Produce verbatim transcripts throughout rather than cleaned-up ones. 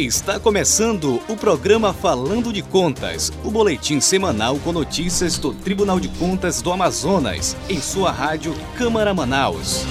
Está começando o programa Falando de Contas, o boletim semanal com notícias do Tribunal de Contas do Amazonas, em sua rádio Câmara Manaus.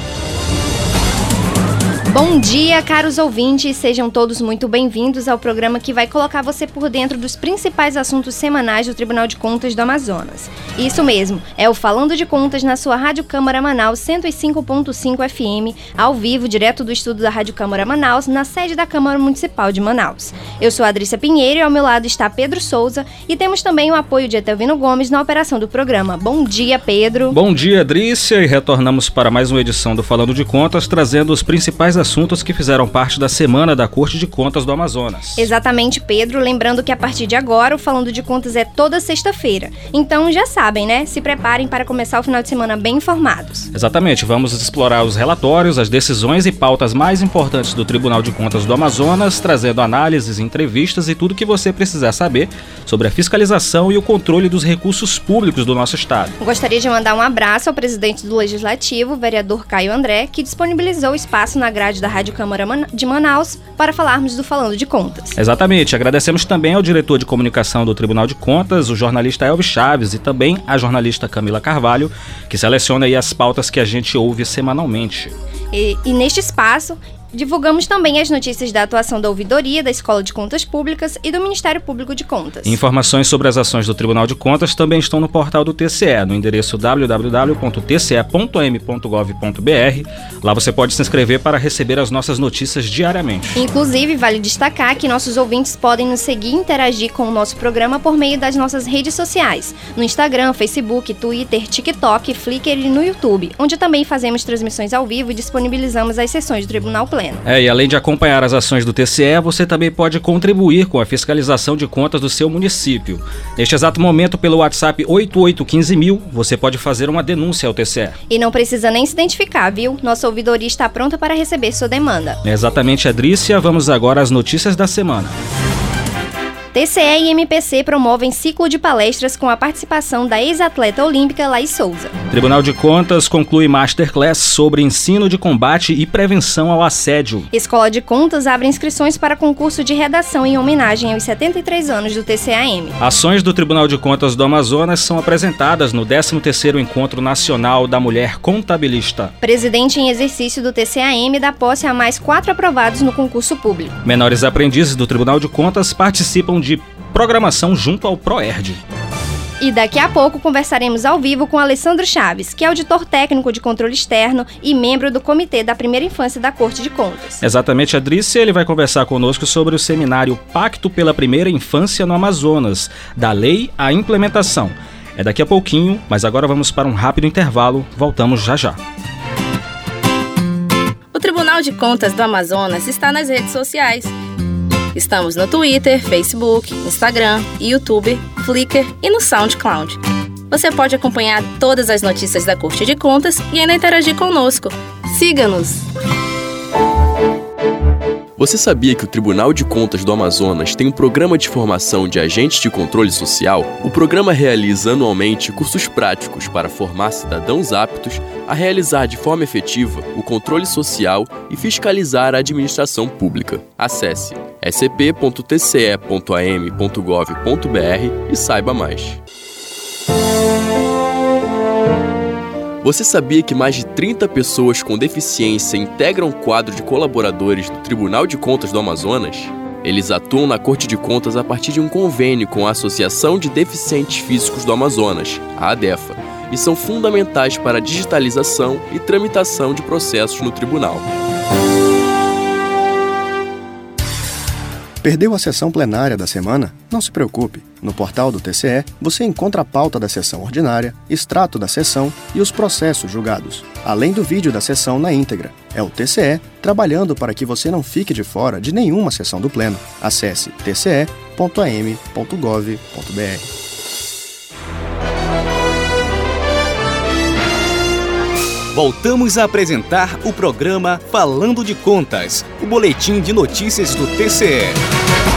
Bom dia, caros ouvintes, sejam todos muito bem-vindos ao programa que vai colocar você por dentro dos principais assuntos semanais do Tribunal de Contas do Amazonas. Isso mesmo, é o Falando de Contas na sua Rádio Câmara Manaus cento e cinco ponto cinco F M, ao vivo, direto do estúdio da Rádio Câmara Manaus, na sede da Câmara Municipal de Manaus. Eu sou a Adrícia Pinheiro e ao meu lado está Pedro Souza e temos também o apoio de Etelvino Gomes na operação do programa. Bom dia, Pedro. Bom dia, Adrícia, e retornamos para mais uma edição do Falando de Contas, trazendo os principais assuntos que fizeram parte da Semana da Corte de Contas do Amazonas. Exatamente, Pedro. Lembrando que a partir de agora o Falando de Contas é toda sexta-feira. Então já sabem, né? Se preparem para começar o final de semana bem informados. Exatamente. Vamos explorar os relatórios, as decisões e pautas mais importantes do Tribunal de Contas do Amazonas, trazendo análises, entrevistas e tudo que você precisar saber sobre a fiscalização e o controle dos recursos públicos do nosso estado. Gostaria de mandar um abraço ao presidente do Legislativo, vereador Caio André, que disponibilizou espaço na grade da Rádio Câmara de Manaus para falarmos do Falando de Contas. Exatamente. Agradecemos também ao diretor de comunicação do Tribunal de Contas, o jornalista Elvis Chaves, e também a jornalista Camila Carvalho, que seleciona aí as pautas que a gente ouve semanalmente. E, e neste espaço, divulgamos também as notícias da atuação da Ouvidoria, da Escola de Contas Públicas e do Ministério Público de Contas. Informações sobre as ações do Tribunal de Contas também estão no portal do T C E, no endereço w w w ponto t c e ponto m ponto gov ponto b r. Lá você pode se inscrever para receber as nossas notícias diariamente. Inclusive, vale destacar que nossos ouvintes podem nos seguir e interagir com o nosso programa por meio das nossas redes sociais, no Instagram, Facebook, Twitter, TikTok, Flickr e no YouTube, onde também fazemos transmissões ao vivo e disponibilizamos as sessões do Tribunal Pleno. É, e além de acompanhar as ações do T C E, você também pode contribuir com a fiscalização de contas do seu município. Neste exato momento, pelo WhatsApp oito oito um cinco mil, você pode fazer uma denúncia ao T C E. E não precisa nem se identificar, viu? Nossa ouvidoria está pronta para receber sua demanda. É exatamente, Adrícia. Vamos agora às notícias da semana. T C E e M P C promovem ciclo de palestras com a participação da ex-atleta olímpica Laís Souza. Tribunal de Contas conclui masterclass sobre ensino de combate e prevenção ao assédio. Escola de Contas abre inscrições para concurso de redação em homenagem aos setenta e três anos do T C A M. Ações do Tribunal de Contas do Amazonas são apresentadas no décimo terceiro Encontro Nacional da Mulher Contabilista. Presidente em exercício do T C A M dá posse a mais quatro aprovados no concurso público. Menores aprendizes do Tribunal de Contas participam de programação junto ao PROERD. E daqui a pouco conversaremos ao vivo com Alessandro Chaves, que é auditor técnico de controle externo e membro do Comitê da Primeira Infância da Corte de Contas. Exatamente, Adrícia, ele vai conversar conosco sobre o seminário Pacto pela Primeira Infância no Amazonas, da lei à implementação. É daqui a pouquinho, mas agora vamos para um rápido intervalo, voltamos já já. O Tribunal de Contas do Amazonas está nas redes sociais. Estamos no Twitter, Facebook, Instagram, YouTube, Flickr e no SoundCloud. Você pode acompanhar todas as notícias da Corte de Contas e ainda interagir conosco. Siga-nos! Você sabia que o Tribunal de Contas do Amazonas tem um programa de formação de agentes de controle social? O programa realiza anualmente cursos práticos para formar cidadãos aptos a realizar de forma efetiva o controle social e fiscalizar a administração pública. Acesse s c p ponto t c e ponto a m ponto gov ponto b r e saiba mais. Você sabia que mais de trinta pessoas com deficiência integram o quadro de colaboradores do Tribunal de Contas do Amazonas? Eles atuam na Corte de Contas a partir de um convênio com a Associação de Deficientes Físicos do Amazonas, a ADEFA, e são fundamentais para a digitalização e tramitação de processos no tribunal. Perdeu a sessão plenária da semana? Não se preocupe. No portal do T C E, você encontra a pauta da sessão ordinária, extrato da sessão e os processos julgados, além do vídeo da sessão na íntegra. É o T C E trabalhando para que você não fique de fora de nenhuma sessão do Pleno. Acesse t c e ponto a m ponto gov ponto b r. Voltamos a apresentar o programa Falando de Contas, o boletim de notícias do T C E.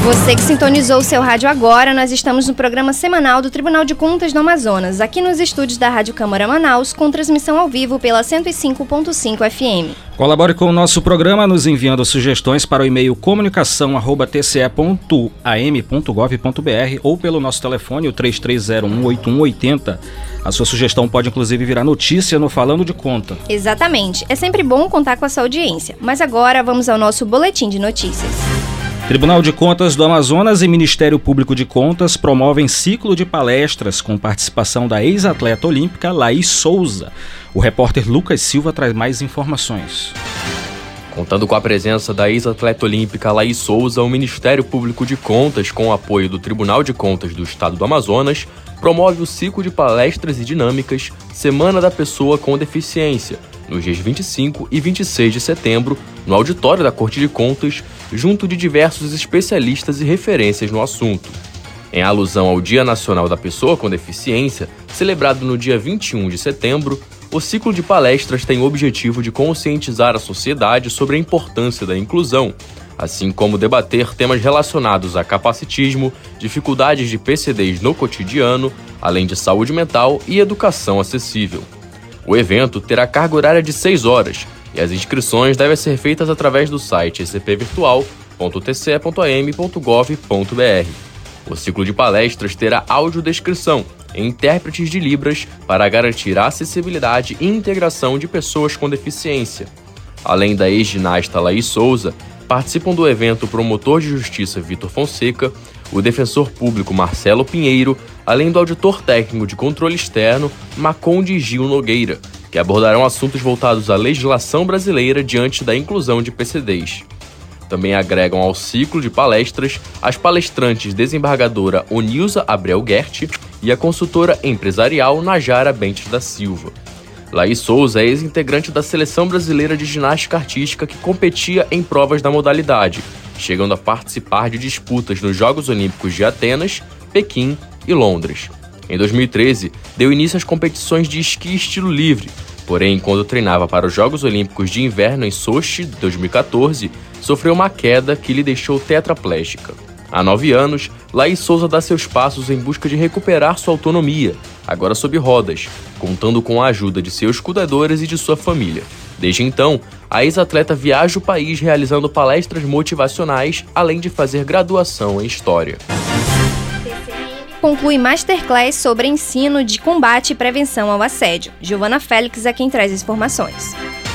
Você que sintonizou o seu rádio agora, nós estamos no programa semanal do Tribunal de Contas do Amazonas, aqui nos estúdios da Rádio Câmara Manaus, com transmissão ao vivo pela cento e cinco ponto cinco F M. Colabore com o nosso programa nos enviando sugestões para o e-mail comunicação arroba t c e ponto a m ponto gov ponto b r ou pelo nosso telefone, o três três zero um oito um oito zero. A sua sugestão pode inclusive virar notícia no Falando de Conta. Exatamente. É sempre bom contar com a sua audiência. Mas agora vamos ao nosso boletim de notícias. Tribunal de Contas do Amazonas e Ministério Público de Contas promovem ciclo de palestras com participação da ex-atleta olímpica Laís Souza. O repórter Lucas Silva traz mais informações. Contando com a presença da ex-atleta olímpica Laís Souza, o Ministério Público de Contas, com o apoio do Tribunal de Contas do Estado do Amazonas, promove o ciclo de palestras e dinâmicas Semana da Pessoa com Deficiência, nos dias vinte e cinco e vinte e seis de setembro, no auditório da Corte de Contas, junto de diversos especialistas e referências no assunto. Em alusão ao Dia Nacional da Pessoa com Deficiência, celebrado no dia vinte e um de setembro, o ciclo de palestras tem o objetivo de conscientizar a sociedade sobre a importância da inclusão, assim como debater temas relacionados a capacitismo, dificuldades de P C Ds no cotidiano, além de saúde mental e educação acessível. O evento terá carga horária de seis horas e as inscrições devem ser feitas através do site e c p virtual ponto t c e ponto a m ponto gov ponto b r. O ciclo de palestras terá audiodescrição e intérpretes de Libras para garantir a acessibilidade e integração de pessoas com deficiência. Além da ex-ginasta Laís Souza, participam do evento o promotor de justiça Vitor Fonseca, o defensor público Marcelo Pinheiro, além do auditor técnico de controle externo Maconde Gil Nogueira, que abordarão assuntos voltados à legislação brasileira diante da inclusão de P C Ds. Também agregam ao ciclo de palestras as palestrantes desembargadora Onilza Abreu Guert e a consultora empresarial Najara Bentes da Silva. Laís Souza é ex-integrante da Seleção Brasileira de Ginástica Artística que competia em provas da modalidade, chegando a participar de disputas nos Jogos Olímpicos de Atenas, Pequim e Londres. Em dois mil e treze, deu início às competições de esqui estilo livre, porém, quando treinava para os Jogos Olímpicos de Inverno em Sochi, de dois mil e catorze, sofreu uma queda que lhe deixou tetraplégica. Há nove anos, Laís Souza dá seus passos em busca de recuperar sua autonomia, agora sob rodas, contando com a ajuda de seus cuidadores e de sua família. Desde então, a ex-atleta viaja o país realizando palestras motivacionais, além de fazer graduação em História. Conclui Masterclass sobre ensino de combate e prevenção ao assédio. Giovana Félix é quem traz as informações.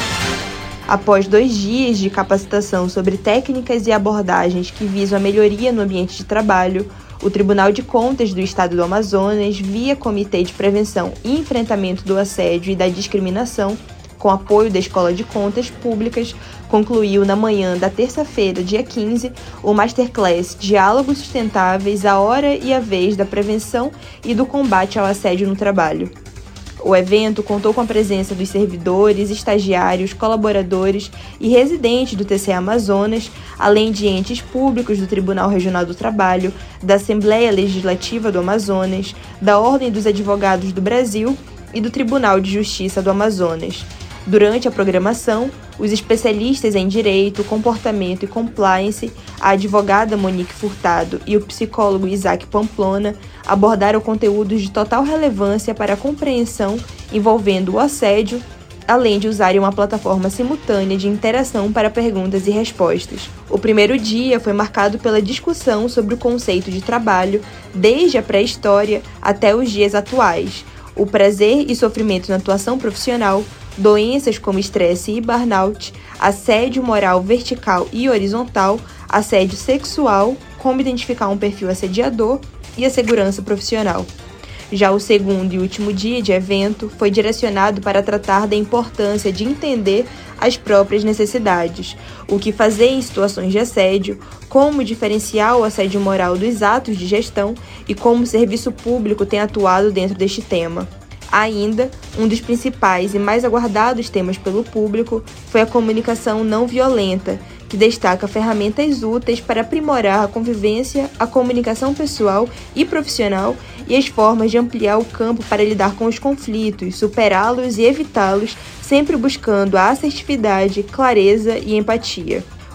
Após dois dias de capacitação sobre técnicas e abordagens que visam a melhoria no ambiente de trabalho, o Tribunal de Contas do Estado do Amazonas, via Comitê de Prevenção e Enfrentamento do Assédio e da Discriminação, com apoio da Escola de Contas Públicas, concluiu na manhã da terça-feira, dia quinze, o Masterclass Diálogos Sustentáveis, a hora e a vez da prevenção e do combate ao assédio no trabalho. O evento contou com a presença dos servidores, estagiários, colaboradores e residentes do T C E Amazonas, além de entes públicos do Tribunal Regional do Trabalho, da Assembleia Legislativa do Amazonas, da Ordem dos Advogados do Brasil e do Tribunal de Justiça do Amazonas. Durante a programação, os especialistas em Direito, Comportamento e Compliance, a advogada Monique Furtado e o psicólogo Isaac Pamplona abordaram conteúdos de total relevância para a compreensão envolvendo o assédio, além de usarem uma plataforma simultânea de interação para perguntas e respostas. O primeiro dia foi marcado pela discussão sobre o conceito de trabalho, desde a pré-história até os dias atuais, o prazer e sofrimento na atuação profissional, doenças como estresse e burnout, assédio moral vertical e horizontal, assédio sexual, como identificar um perfil assediador e a segurança profissional. Já o segundo e último dia de evento foi direcionado para tratar da importância de entender as próprias necessidades, o que fazer em situações de assédio, como diferenciar o assédio moral dos atos de gestão e como o serviço público tem atuado dentro deste tema. Ainda, um dos principais e mais aguardados temas pelo público foi a comunicação não violenta, que destaca ferramentas úteis para aprimorar a convivência, a comunicação pessoal e profissional e as formas de ampliar o campo para lidar com os conflitos, superá-los e evitá-los, sempre buscando a assertividade, clareza e empatia.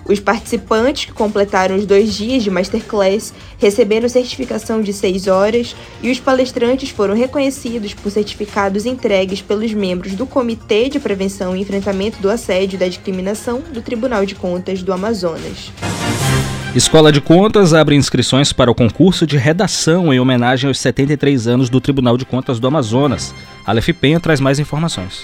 Os participantes que completaram os dois dias de Masterclass receberam certificação de seis horas e os palestrantes foram reconhecidos por certificados entregues pelos membros do Comitê de Prevenção e Enfrentamento do Assédio e da Discriminação do Tribunal de Contas do Amazonas. Escola de Contas abre inscrições para o concurso de redação em homenagem aos setenta e três anos do Tribunal de Contas do Amazonas. Aleph Penha traz mais informações.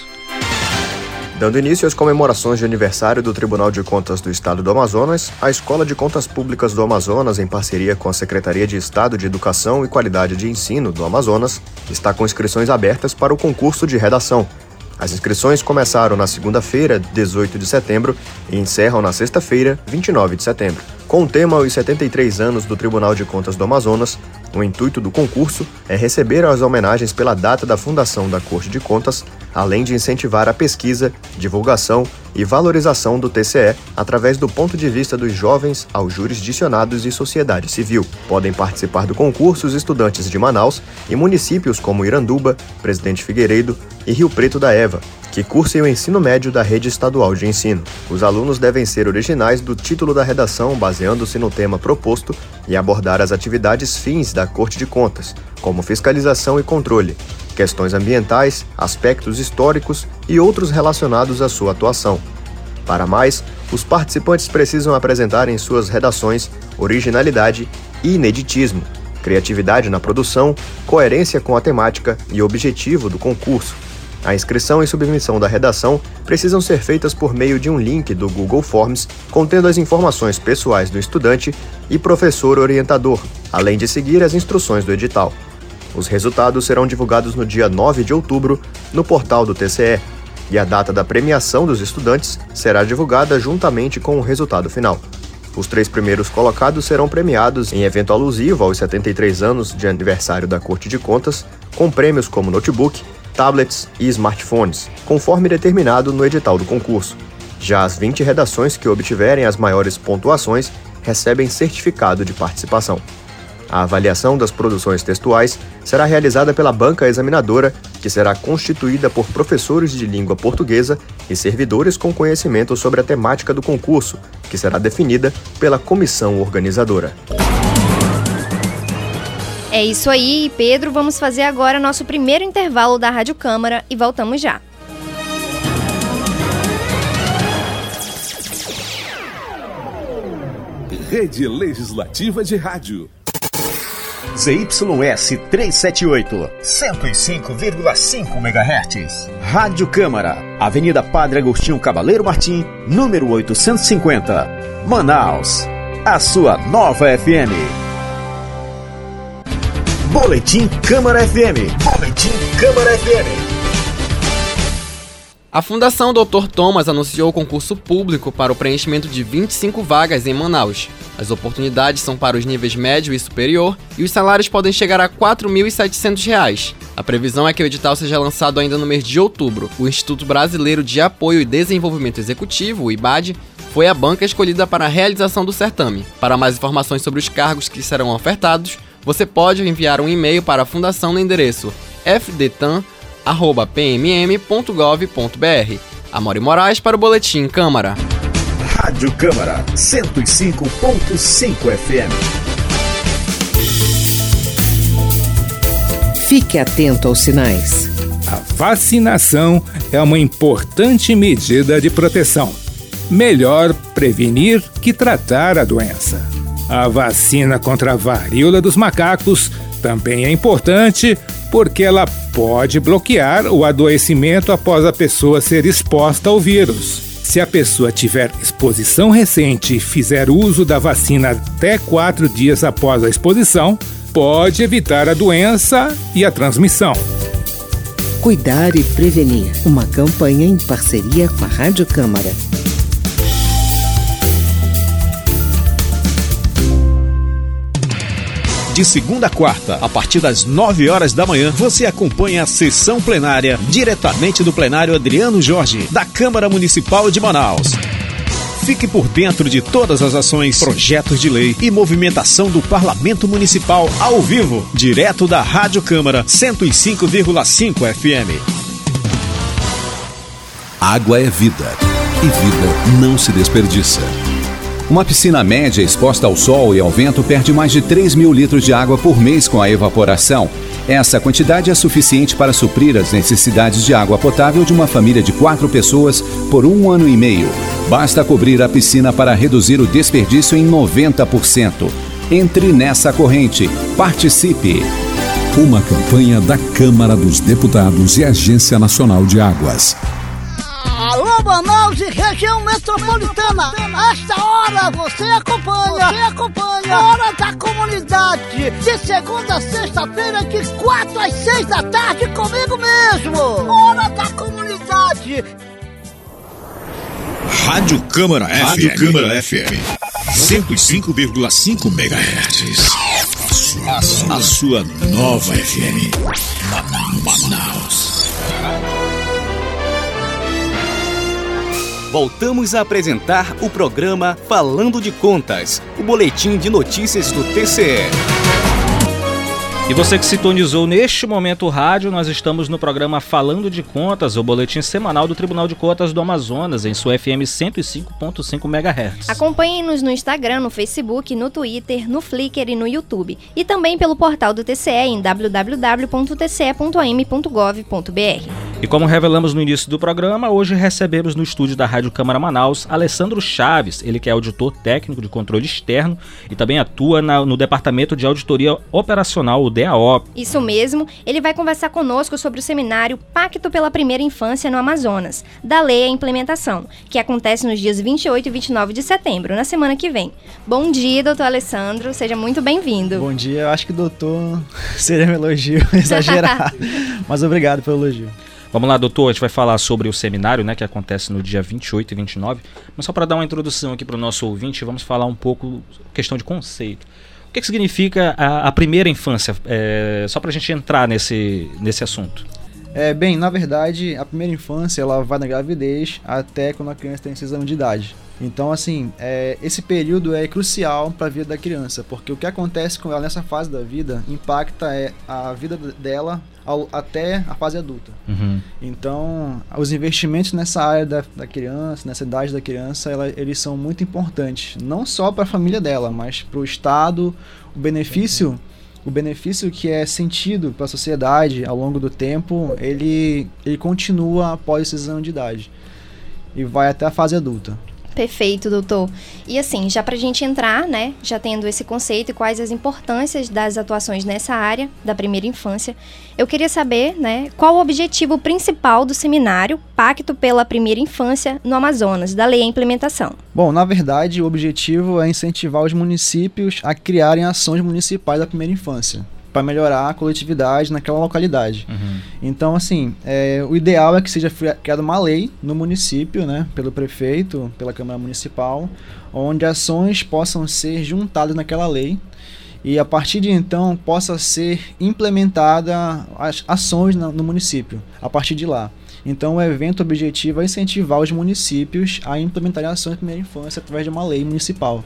Dando início às comemorações de aniversário do Tribunal de Contas do Estado do Amazonas, a Escola de Contas Públicas do Amazonas, em parceria com a Secretaria de Estado de Educação e Qualidade de Ensino do Amazonas, está com inscrições abertas para o concurso de redação. As inscrições começaram na segunda-feira, dezoito de setembro, e encerram na sexta-feira, vinte e nove de setembro. Com o tema Os setenta e três anos do Tribunal de Contas do Amazonas, o intuito do concurso é receber as homenagens pela data da fundação da Corte de Contas, além de incentivar a pesquisa, divulgação e valorização do T C E através do ponto de vista dos jovens aos jurisdicionados e sociedade civil. Podem participar do concurso os estudantes de Manaus e municípios como Iranduba, Presidente Figueiredo e Rio Preto da Eva, que cursem o ensino médio da rede estadual de ensino. Os alunos devem ser originais do título da redação, baseando-se no tema proposto e abordar as atividades fins da Corte de Contas, como fiscalização e controle, questões ambientais, aspectos históricos e outros relacionados à sua atuação. Para mais, os participantes precisam apresentar em suas redações originalidade e ineditismo, criatividade na produção, coerência com a temática e objetivo do concurso. A inscrição e submissão da redação precisam ser feitas por meio de um link do Google Forms contendo as informações pessoais do estudante e professor orientador, além de seguir as instruções do edital. Os resultados serão divulgados no dia nove de outubro no portal do T C E e a data da premiação dos estudantes será divulgada juntamente com o resultado final. Os três primeiros colocados serão premiados em evento alusivo aos setenta e três anos de aniversário da Corte de Contas, com prêmios como notebook, tablets e smartphones, conforme determinado no edital do concurso. Já as vinte redações que obtiverem as maiores pontuações recebem certificado de participação. A avaliação das produções textuais será realizada pela banca examinadora, que será constituída por professores de língua portuguesa e servidores com conhecimento sobre a temática do concurso, que será definida pela comissão organizadora. É isso aí, Pedro. Vamos fazer agora nosso primeiro intervalo da Rádio Câmara e voltamos já. Rede Legislativa de Rádio. Z Y S trezentos e setenta e oito, cento e cinco vírgula cinco megahertz. Rádio Câmara, Avenida Padre Agostinho Cavaleiro Martim, número oitocentos e cinquenta, Manaus. A sua nova F M. Boletim Câmara F M. Boletim Câmara F M. A Fundação doutor Thomas anunciou o concurso público para o preenchimento de vinte e cinco vagas em Manaus. As oportunidades são para os níveis médio e superior e os salários podem chegar a quatro mil e setecentos reais. A previsão é que o edital seja lançado ainda no mês de outubro. O Instituto Brasileiro de Apoio e Desenvolvimento Executivo, o I B A D, foi a banca escolhida para a realização do certame. Para mais informações sobre os cargos que serão ofertados, você pode enviar um e-mail para a Fundação no endereço f d t a m arroba p m m ponto gov ponto b r. Amaury Moraes para o Boletim Câmara. Rádio Câmara cento e cinco ponto cinco F M. Fique atento aos sinais. A vacinação é uma importante medida de proteção. Melhor prevenir que tratar a doença. A vacina contra a varíola dos macacos também é importante porque ela pode bloquear o adoecimento após a pessoa ser exposta ao vírus. Se a pessoa tiver exposição recente e fizer uso da vacina até quatro dias após a exposição, pode evitar a doença e a transmissão. Cuidar e prevenir. Uma campanha em parceria com a Rádio Câmara. De segunda a quarta, a partir das nove horas da manhã, você acompanha a sessão plenária diretamente do plenário Adriano Jorge, da Câmara Municipal de Manaus. Fique por dentro de todas as ações, projetos de lei e movimentação do Parlamento Municipal ao vivo, direto da Rádio Câmara cento e cinco vírgula cinco F M. Água é vida e vida não se desperdiça. Uma piscina média exposta ao sol e ao vento perde mais de três mil litros de água por mês com a evaporação. Essa quantidade é suficiente para suprir as necessidades de água potável de uma família de quatro pessoas por um ano e meio. Basta cobrir a piscina para reduzir o desperdício em noventa por cento. Entre nessa corrente. Participe! Uma campanha da Câmara dos Deputados e Agência Nacional de Águas. Alô, Manaus e região metropolitana. Esta hora você acompanha, você acompanha a Hora da Comunidade. De segunda a sexta-feira, de quatro às seis da tarde, comigo mesmo. Hora da Comunidade. Rádio Câmara F M. Rádio Câmara F M. cento e cinco vírgula cinco megahertz. A sua, a sua nova F M. Manaus. Voltamos a apresentar o programa Falando de Contas, o boletim de notícias do T C E. E você que sintonizou neste momento o rádio, nós estamos no programa Falando de Contas, o boletim semanal do Tribunal de Contas do Amazonas, em sua F M cento e cinco vírgula cinco megahertz. Acompanhe-nos no Instagram, no Facebook, no Twitter, no Flickr e no YouTube. E também pelo portal do T C E em w w w ponto t c e ponto a m ponto gov ponto b r. E como revelamos no início do programa, hoje recebemos no estúdio da Rádio Câmara Manaus, Alessandro Chaves, ele que é auditor técnico de controle externo e também atua na, no Departamento de Auditoria Operacional, o D A O P. Isso mesmo, ele vai conversar conosco sobre o seminário Pacto pela Primeira Infância no Amazonas, da Lei à Implementação, que acontece nos dias vinte e oito e vinte e nove de setembro, na semana que vem. Bom dia, doutor Alessandro, seja muito bem-vindo. Bom dia, eu acho que doutor seria um elogio exagerado, mas obrigado pelo elogio. Vamos lá, doutor, a gente vai falar sobre o seminário, né, que acontece no dia vinte e oito e vinte e nove, mas só para dar uma introdução aqui para o nosso ouvinte, vamos falar um pouco questão de conceito. O que, que significa a, a primeira infância, é, só para a gente entrar nesse, nesse assunto? É, bem, na verdade, a primeira infância ela vai da gravidez até quando a criança tem seis anos de idade. Então, assim, é, esse período é crucial para a vida da criança, porque o que acontece com ela nessa fase da vida impacta é, a vida dela ao, até a fase adulta. Uhum. Então, os investimentos nessa área da, da criança, nessa idade da criança, ela, eles são muito importantes, não só para a família dela, mas para o Estado, o benefício... O benefício que é sentido para a sociedade ao longo do tempo, ele, ele continua após esses anos de idade e vai até a fase adulta. Perfeito, doutor. E assim, já pra gente entrar, né, já tendo esse conceito e quais as importâncias das atuações nessa área da primeira infância, eu queria saber, né, qual o objetivo principal do seminário Pacto pela Primeira Infância no Amazonas, da Lei à Implementação. Bom, na verdade, o objetivo é incentivar os municípios a criarem ações municipais da primeira infância, para melhorar a coletividade naquela localidade. Uhum. Então, assim, é, o ideal é que seja criada uma lei no município, né, pelo prefeito, pela Câmara Municipal, onde ações possam ser juntadas naquela lei e, a partir de então, possa ser implementada as ações no, no município, a partir de lá. Então, o evento objetivo é incentivar os municípios a implementarem ações de primeira infância através de uma lei municipal.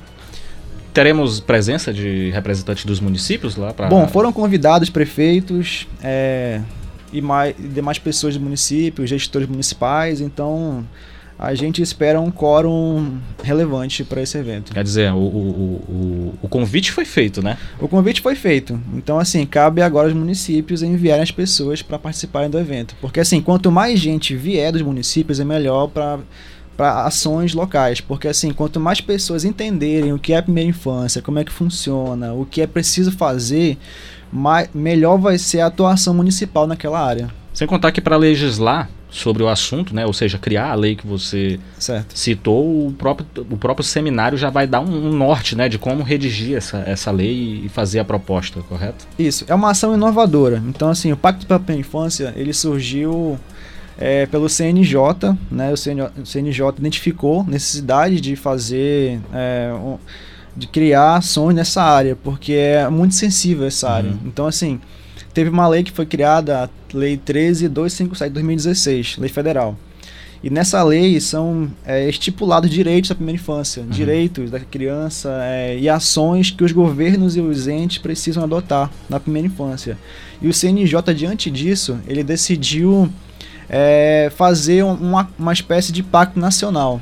Teremos presença de representantes dos municípios lá? Pra... Bom, foram convidados prefeitos é, e mais, demais pessoas do município, gestores municipais, então a gente espera um quórum relevante para esse evento. Quer dizer, o, o, o, o convite foi feito, né? O convite foi feito, então assim, cabe agora aos municípios enviarem as pessoas para participarem do evento, porque assim, quanto mais gente vier dos municípios é melhor para... para ações locais, porque assim, quanto mais pessoas entenderem o que é a primeira infância, como é que funciona, o que é preciso fazer, mais, melhor vai ser a atuação municipal naquela área. Sem contar que para legislar sobre o assunto, né, ou seja, criar a lei que você certo. citou, o próprio, o próprio seminário já vai dar um, um norte, né, de como redigir essa, essa lei e fazer a proposta, correto? Isso, é uma ação inovadora. Então assim, o Pacto pela Primeira Infância, ele surgiu... É, pelo C N J, né, o C N J identificou necessidade de fazer, é, um, de criar ações nessa área, porque é muito sensível essa uhum. área. Então, assim, teve uma lei que foi criada, a Lei treze mil duzentos e cinquenta e sete de dois mil e dezesseis, lei federal. E nessa lei são é, estipulados direitos da primeira infância, uhum. direitos da criança é, e ações que os governos e os entes precisam adotar na primeira infância. E o C N J, diante disso, ele decidiu... É, fazer uma, uma espécie de pacto nacional.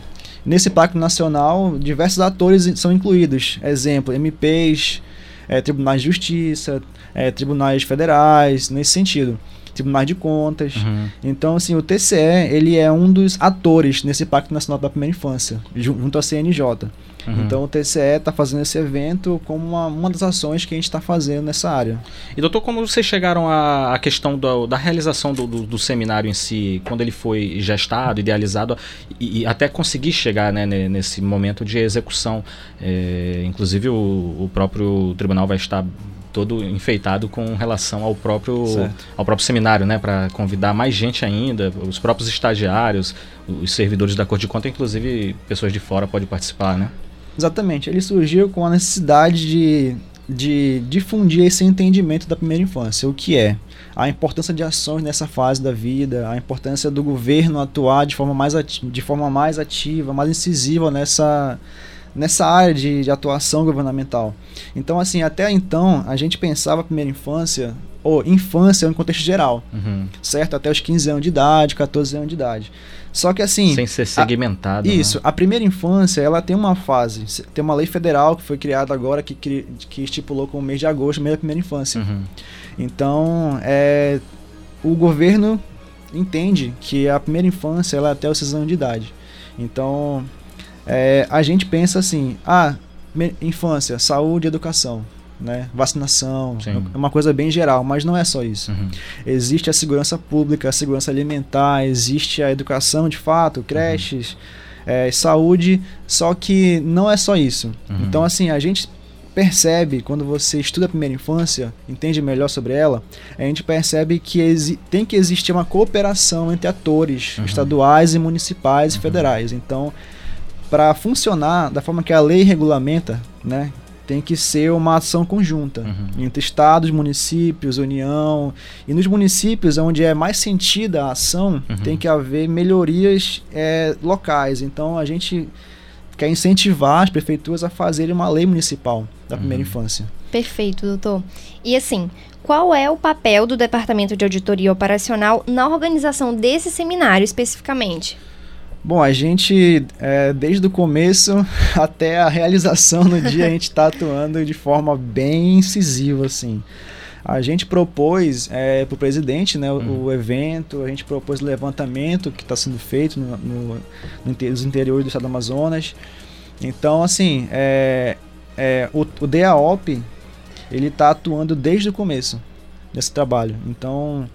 nesse Pacto Nacional, diversos atores são incluídos. Exemplo, M Ps, é, tribunais de justiça, é, tribunais federais, nesse sentido. Tribunais de Contas. Uhum. Então, assim, o T C E, ele é um dos atores nesse Pacto Nacional da Primeira Infância, junto à C N J. Uhum. Então, o T C E está fazendo esse evento como uma, uma das ações que a gente está fazendo nessa área. E, doutor, como vocês chegaram à, à questão do, da realização do, do, do seminário em si, quando ele foi gestado, idealizado, e, e até conseguir chegar, né, nesse momento de execução? É, inclusive, o, o próprio tribunal vai estar todo enfeitado com relação ao próprio, ao próprio seminário, né, para convidar mais gente ainda, os próprios estagiários, os servidores da Corte de Contas, inclusive pessoas de fora podem participar, né? Exatamente, ele surgiu com a necessidade de, de difundir esse entendimento da primeira infância, o que é a importância de ações nessa fase da vida, a importância do governo atuar de forma mais, ati- de forma mais ativa, mais incisiva nessa... nessa área de, de atuação governamental. Então, assim, até então, a gente pensava a primeira infância, ou infância em um contexto geral, uhum. certo? Até os quinze anos de idade, catorze anos de idade. Só que, assim... Sem ser segmentado. A, isso. Né? A primeira infância, ela tem uma fase, tem uma lei federal que foi criada agora, que, que estipulou como mês de agosto, mês da primeira infância. Uhum. Então, é, o governo entende que a primeira infância, ela é até os seis anos de idade. Então... É, a gente pensa assim, ah, infância, saúde e educação, né? Vacinação, é uma coisa bem geral, mas não é só isso. Uhum. Existe a segurança pública, a segurança alimentar, existe a educação de fato, creches, uhum. é, saúde, só que não é só isso. Uhum. Então, assim, a gente percebe, quando você estuda a primeira infância, entende melhor sobre ela, a gente percebe que exi- tem que existir uma cooperação entre atores uhum. estaduais e municipais uhum. e federais. Então, para funcionar da forma que a lei regulamenta, né, tem que ser uma ação conjunta uhum. entre estados, municípios, União. E nos municípios, onde é mais sentida a ação, uhum. tem que haver melhorias é, locais. Então, a gente quer incentivar as prefeituras a fazerem uma lei municipal da primeira uhum. infância. Perfeito, doutor. E assim, qual é o papel do Departamento de Auditoria Operacional na organização desse seminário especificamente? Bom, a gente, é, desde o começo até a realização no dia, a gente está atuando de forma bem incisiva, assim. A gente propôs é, para o presidente, né, uhum. o, o evento, a gente propôs o levantamento que está sendo feito no, no, no inter, nos interiores do estado do Amazonas. Então, assim, é, é, o, o D A O P, ele está atuando desde o começo desse trabalho. Então...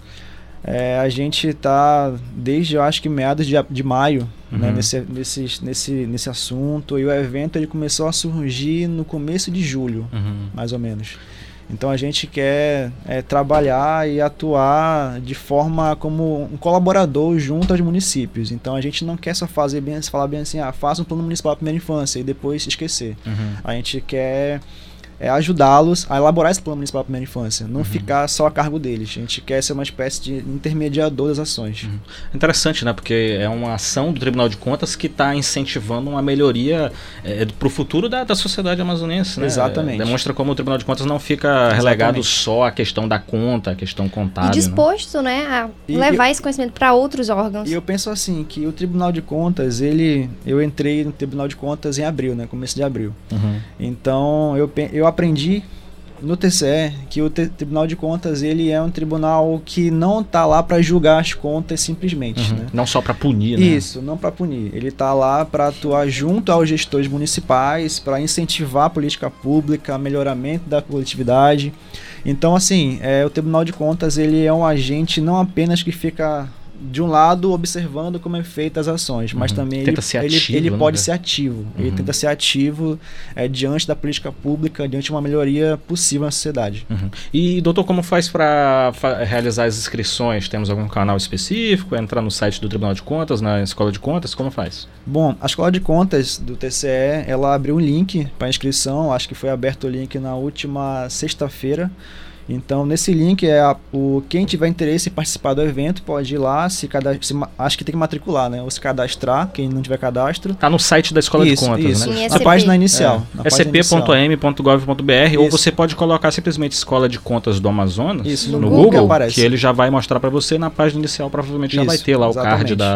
É, a gente está desde, eu acho que meados de, de maio, uhum. né, nesse, nesse, nesse, nesse assunto, e o evento ele começou a surgir no começo de julho, uhum. mais ou menos. Então a gente quer é, trabalhar e atuar de forma como um colaborador junto aos municípios. Então a gente não quer só fazer bem, falar bem assim, ah, faça um plano municipal da primeira infância e depois esquecer. Uhum. A gente quer... É ajudá-los a elaborar esse plano municipal da primeira infância, não uhum. ficar só a cargo deles. A gente quer ser uma espécie de intermediador das ações. Uhum. Interessante, né? Porque é uma ação do Tribunal de Contas que está incentivando uma melhoria é, para o futuro da, da sociedade amazonense, né? Exatamente. É, demonstra como o Tribunal de Contas não fica Exatamente. relegado só à questão da conta, à questão contábil. E disposto, né, né a e levar eu, esse conhecimento para outros órgãos. E eu penso assim, que o Tribunal de Contas, ele, eu entrei no Tribunal de Contas em abril, né? Começo de abril. Uhum. Então, eu, eu aprendi no T C E que o T- Tribunal de Contas ele é um tribunal que não está lá para julgar as contas simplesmente. Uhum. Né? Não só para punir, né? Isso, não para punir. Ele está lá para atuar junto aos gestores municipais, para incentivar a política pública, melhoramento da coletividade. Então, assim, é, o Tribunal de Contas ele é um agente não apenas que fica de um lado observando como é feita as ações, mas uhum. também tenta ele, ser ele, ativo, ele né? pode ser ativo, uhum. ele tenta ser ativo é, diante da política pública, diante de uma melhoria possível na sociedade. Uhum. E doutor, como faz para fa- realizar as inscrições? Temos algum canal específico? Entrar no site do Tribunal de Contas, na Escola de Contas? Como faz? Bom, a Escola de Contas do T C E, ela abriu um link para inscrição, acho que foi aberto o link na última sexta-feira. Então, nesse link, é a, o, quem tiver interesse em participar do evento pode ir lá, se cadastrar, se, acho que tem que matricular, né? Ou se cadastrar, quem não tiver cadastro. Tá no site da Escola isso, de Contas, isso. né? Na página inicial. É. S P ponto m ponto gov ponto b r ou você pode colocar simplesmente Escola de Contas do Amazonas isso, no, no Google, Google que ele já vai mostrar para você na página inicial, provavelmente já isso, vai ter lá exatamente. o card da,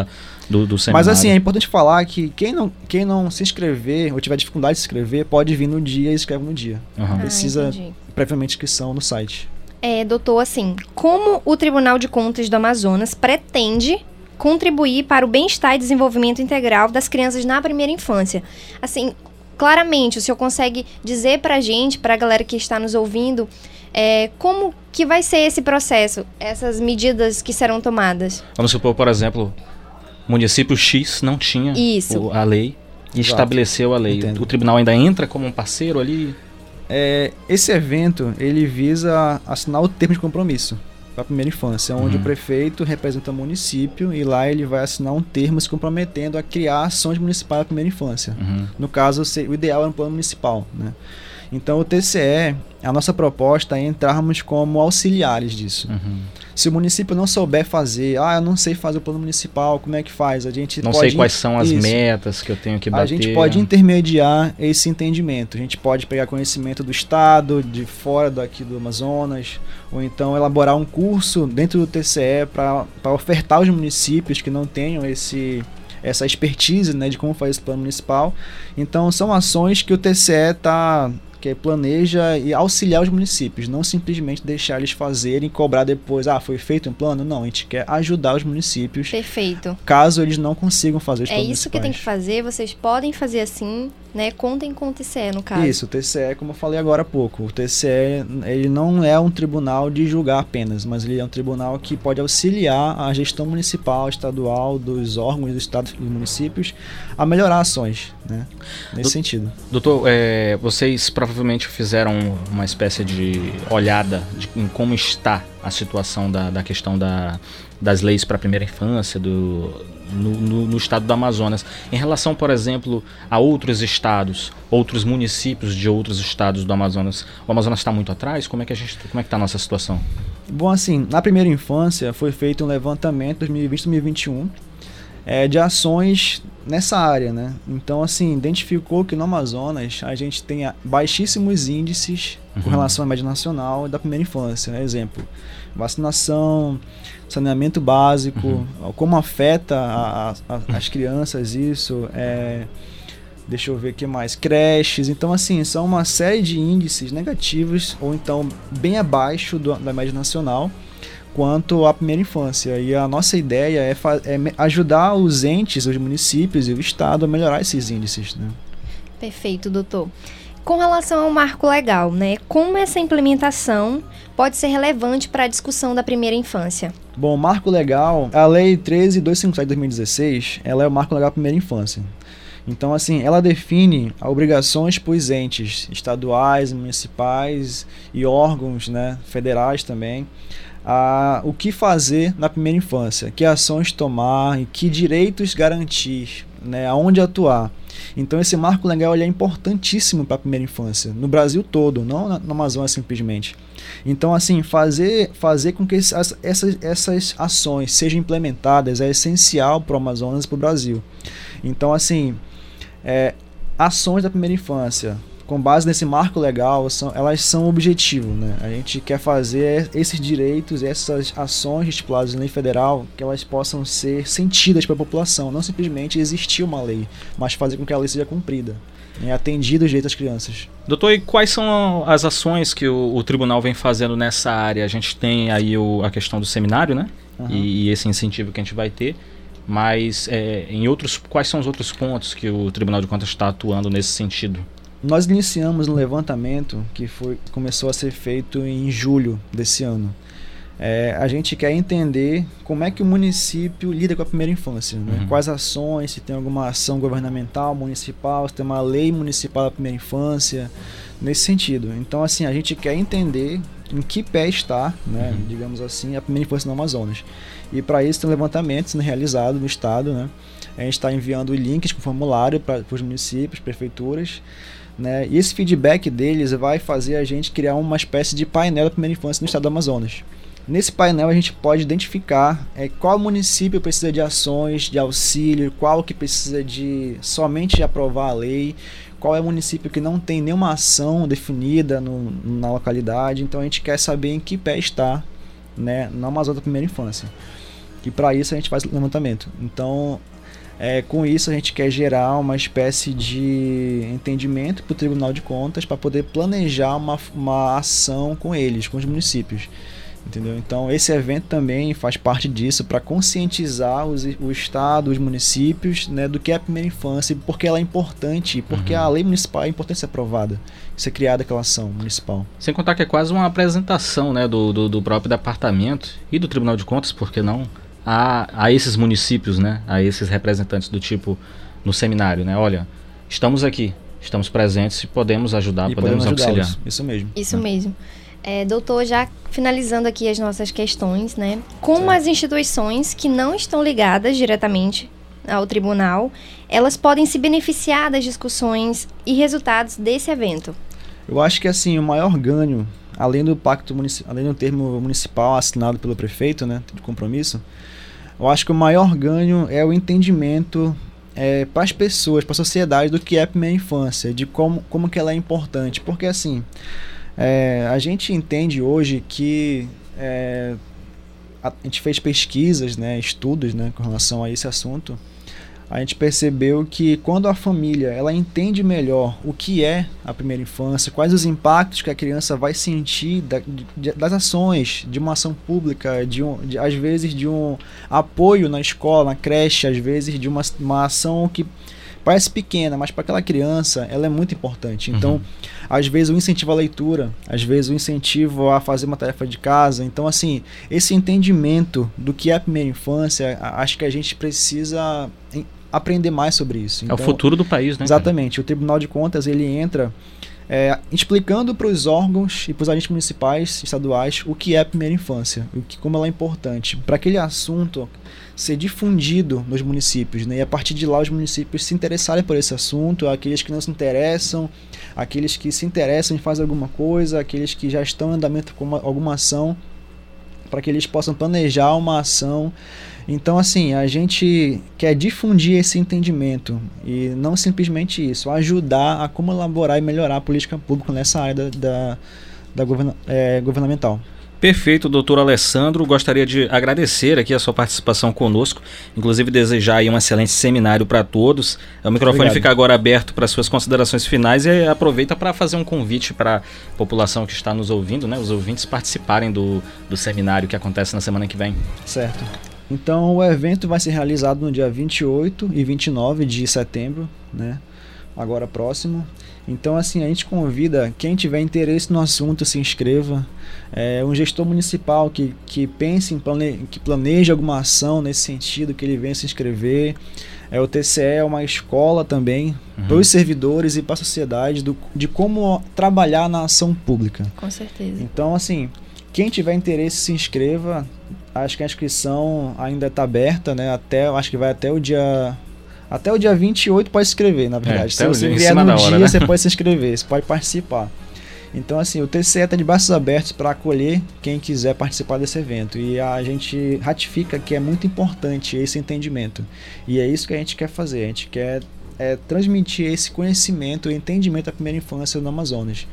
do, do seminário. Mas assim, é importante falar que quem não, quem não se inscrever ou tiver dificuldade de se inscrever, pode vir no dia e escreve no dia. Uhum. Não precisa ah, previamente inscrição no site. É, doutor, assim, como o Tribunal de Contas do Amazonas pretende contribuir para o bem-estar e desenvolvimento integral das crianças na primeira infância? Assim, claramente, o senhor consegue dizer pra gente, pra galera que está nos ouvindo, é, como que vai ser esse processo, essas medidas que serão tomadas? Vamos supor, por exemplo, município X não tinha o, a lei e Exato. estabeleceu a lei. Entendo. O tribunal ainda entra como um parceiro ali? É, esse evento, ele visa assinar o termo de compromisso para a primeira infância, onde uhum. o prefeito representa o município e lá ele vai assinar um termo se comprometendo a criar ações municipais para a primeira infância. Uhum. No caso, o ideal é um plano municipal, né? Então, o T C E, a nossa proposta é entrarmos como auxiliares disso. Uhum. Se o município não souber fazer, ah, eu não sei fazer o plano municipal, como é que faz? A gente não pode sei quais são as isso. metas que eu tenho que bater. A gente pode intermediar esse entendimento. A gente pode pegar conhecimento do Estado, de fora daqui do Amazonas, ou então elaborar um curso dentro do T C E para ofertar aos municípios que não tenham esse... essa expertise, né, de como fazer esse plano municipal. Então, são ações que o T C E tá, que planeja e auxiliar os municípios, não simplesmente deixar eles fazerem e cobrar depois, ah, foi feito um plano? Não, a gente quer ajudar os municípios. Perfeito. Caso eles não consigam fazer os é planos municipais. É isso que tem que fazer, vocês podem fazer assim, né? Contem com o T C E, no caso. Isso, o T C E, como eu falei agora há pouco, o T C E, ele não é um tribunal de julgar apenas, mas ele é um tribunal que pode auxiliar a gestão municipal, estadual, dos órgãos do estado e dos municípios a melhorar ações, né? Nesse Do, sentido. Doutor, é, vocês provavelmente fizeram uma espécie de olhada de, em como está a situação da, da questão da, das leis para a primeira infância do, no, no, no estado do Amazonas. Em relação, por exemplo, a outros estados, outros municípios de outros estados do Amazonas, o Amazonas está muito atrás? Como é que a gente, como é que está a nossa situação? Bom, assim, na primeira infância foi feito um levantamento dois mil e vinte, dois mil e vinte e um é, de ações nessa área, né? Então, assim, identificou que no Amazonas a gente tem baixíssimos índices uhum. com relação à média nacional da primeira infância. Né? Exemplo, vacinação, saneamento básico, uhum. como afeta a, a, as crianças isso, é, deixa eu ver o que mais, creches. Então, assim, são uma série de índices negativos ou então bem abaixo do, da média nacional quanto à primeira infância. E a nossa ideia é, é ajudar os entes, os municípios e o Estado a melhorar esses índices. Né? Perfeito, doutor. Com relação ao marco legal, né, como essa implementação pode ser relevante para a discussão da primeira infância? Bom, o marco legal, a Lei treze mil duzentos e cinquenta e sete de dois mil e dezesseis, ela é o marco legal da primeira infância. Então, assim, ela define obrigações para os entes estaduais, municipais e órgãos, né, federais também, a, o que fazer na primeira infância, que ações tomar e que direitos garantir, né, aonde atuar. Então, esse marco legal ele é importantíssimo para a primeira infância, no Brasil todo, não na, no Amazonas simplesmente. Então, assim, fazer, fazer com que essas, essas, essas ações sejam implementadas é essencial para o Amazonas e para o Brasil. Então, assim, é, ações da primeira infância, com base nesse marco legal, são, elas são objetivo, né? A gente quer fazer esses direitos, essas ações estipuladas na lei federal, que elas possam ser sentidas pela população, não simplesmente existir uma lei, mas fazer com que a lei seja cumprida, né? Atendida os direitos das crianças. Doutor, e quais são as ações que o, o tribunal vem fazendo nessa área? A gente tem aí o, a questão do seminário, né? Uhum. E, e esse incentivo que a gente vai ter. Mas é, em outros, quais são os outros pontos que o Tribunal de Contas está atuando nesse sentido? Nós iniciamos um levantamento que foi, começou a ser feito em julho desse ano. É, a gente quer entender como é que o município lida com a primeira infância, né? Uhum. Quais ações, se tem alguma ação governamental, municipal, se tem uma lei municipal da primeira infância, nesse sentido. Então, assim, a gente quer entender em que pé está, né, uhum. digamos assim, a primeira infância no Amazonas. E para isso tem um levantamento sendo realizado no estado, né? A gente está enviando links com formulário para os municípios, prefeituras, né? E esse feedback deles vai fazer a gente criar uma espécie de painel da primeira infância no estado do Amazonas. Nesse painel a gente pode identificar é, qual município precisa de ações, de auxílio, qual que precisa de somente aprovar a lei, qual é o município que não tem nenhuma ação definida no, na localidade. Então a gente quer saber em que pé está, né, na Amazonas da primeira infância. E para isso a gente faz levantamento. Então É, com isso, a gente quer gerar uma espécie de entendimento para o Tribunal de Contas para poder planejar uma, uma ação com eles, com os municípios. Entendeu? Então, esse evento também faz parte disso, para conscientizar os, o Estado, os municípios, né, do que é a primeira infância, porque ela é importante, porque uhum. a lei municipal é importante ser aprovada, ser criada aquela ação municipal. Sem contar que é quase uma apresentação, né, do, do, do próprio departamento e do Tribunal de Contas, por que não? A, a esses municípios, né, a esses representantes do tipo no seminário, né, olha, estamos aqui, estamos presentes e podemos ajudar, e podemos, podemos auxiliar. Isso mesmo. Isso é. mesmo. É, doutor, já finalizando aqui as nossas questões, né, como certo. As instituições que não estão ligadas diretamente ao tribunal, elas podem se beneficiar das discussões e resultados desse evento? Eu acho que assim, o maior ganho, além do pacto municipal, além do termo municipal assinado pelo prefeito, né, de compromisso, eu acho que o maior ganho é o entendimento é, para as pessoas, para a sociedade, do que é a primeira infância, de como, como que ela é importante. Porque assim, é, a gente entende hoje que é, a, a gente fez pesquisas, né, estudos, né, com relação a esse assunto. A gente percebeu que quando a família ela entende melhor o que é a primeira infância, quais os impactos que a criança vai sentir da, de, das ações, de uma ação pública, de, um, de às vezes de um apoio na escola, na creche, às vezes de uma, uma ação que parece pequena, mas para aquela criança ela é muito importante. Então, uhum. às vezes o incentivo à leitura, às vezes o incentivo a fazer uma tarefa de casa. Então, assim, esse entendimento do que é a primeira infância, acho que a gente precisa aprender mais sobre isso. Então, é o futuro do país, né? Exatamente. Cara? O Tribunal de Contas, ele entra é, explicando para os órgãos e para os agentes municipais, estaduais, o que é a primeira infância, o que, como ela é importante, para aquele assunto ser difundido nos municípios, né? E a partir de lá os municípios se interessarem por esse assunto, aqueles que não se interessam, aqueles que se interessam em fazer alguma coisa, aqueles que já estão em andamento com uma, alguma ação, para que eles possam planejar uma ação. Então, assim, a gente quer difundir esse entendimento e não simplesmente isso, ajudar a como elaborar e melhorar a política pública nessa área da, da, da governa, é, governamental. Perfeito, doutor Alessandro. Gostaria de agradecer aqui a sua participação conosco, inclusive desejar aí um excelente seminário para todos. O microfone Obrigado. Fica agora aberto para suas considerações finais e aproveita para fazer um convite para a população que está nos ouvindo, né, os ouvintes participarem do, do seminário que acontece na semana que vem. Certo. Então, o evento vai ser realizado no dia vinte e oito e vinte e nove de setembro, né, agora próximo. Então, assim, a gente convida quem tiver interesse no assunto, se inscreva. É, um gestor municipal que, que pense em plane, que planeje alguma ação nesse sentido, que ele venha se inscrever. É, o T C E é uma escola também uhum. para os servidores e para a sociedade do, de como trabalhar na ação pública. Com certeza. Então, assim, quem tiver interesse, se inscreva. Acho que a inscrição ainda está aberta, né? Até, acho que vai até o dia... Até o dia vinte e oito pode se inscrever, na verdade. É, se você vier no dia, hora, né? Você pode se inscrever, você pode participar. Então, assim, o T C E está de braços abertos para acolher quem quiser participar desse evento. E a gente ratifica que é muito importante esse entendimento. E é isso que a gente quer fazer. A gente quer é, transmitir esse conhecimento e entendimento da primeira infância no Amazonas.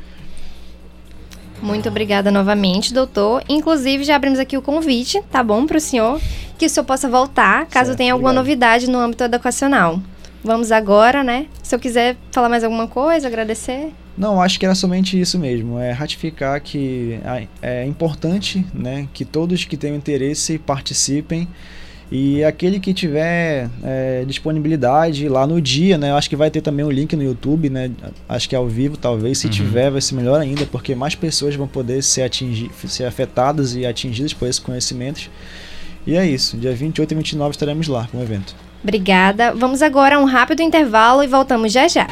Muito obrigada novamente, doutor. Inclusive, já abrimos aqui o convite, tá bom, para o senhor, que o senhor possa voltar, caso certo, tenha alguma obrigado. novidade no âmbito educacional. Vamos agora, né? Se eu quiser falar mais alguma coisa, agradecer. Não, acho que era somente isso mesmo, é ratificar que é importante, né, que todos que tenham interesse participem. E aquele que tiver é, disponibilidade lá no dia, né? Eu acho que vai ter também um link no YouTube, né? Acho que é ao vivo, talvez. Se uhum. tiver, vai ser melhor ainda, porque mais pessoas vão poder ser, atingir, ser afetadas e atingidas por esses conhecimentos. E é isso. Dia vinte e oito e vinte e nove estaremos lá com o evento. Obrigada. Vamos agora a um rápido intervalo e voltamos já já.